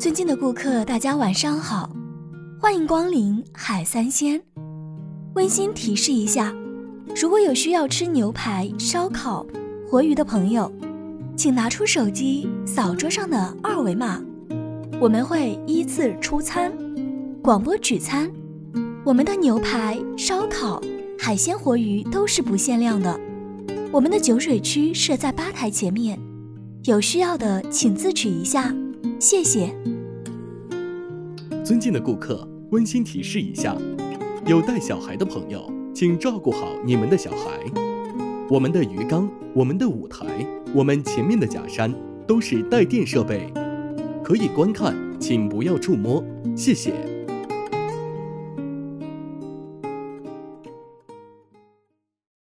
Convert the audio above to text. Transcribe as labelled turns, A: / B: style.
A: 尊敬的顾客，大家晚上好，欢迎光临海三鲜。温馨提示一下，如果有需要吃牛排、烧烤、活鱼的朋友，请拿出手机扫桌上的2维码，我们会依次出餐，广播取餐。我们的牛排、烧烤、海鲜、活鱼都是不限量的。我们的酒水区设在吧台前面，有需要的请自取一下，谢谢。
B: 尊敬的顾客，温馨提示一下，有带小孩的朋友，请照顾好你们的小孩。我们的鱼缸、我们的舞台、我们前面的假山都是带电设备，可以观看，请不要触摸，谢谢。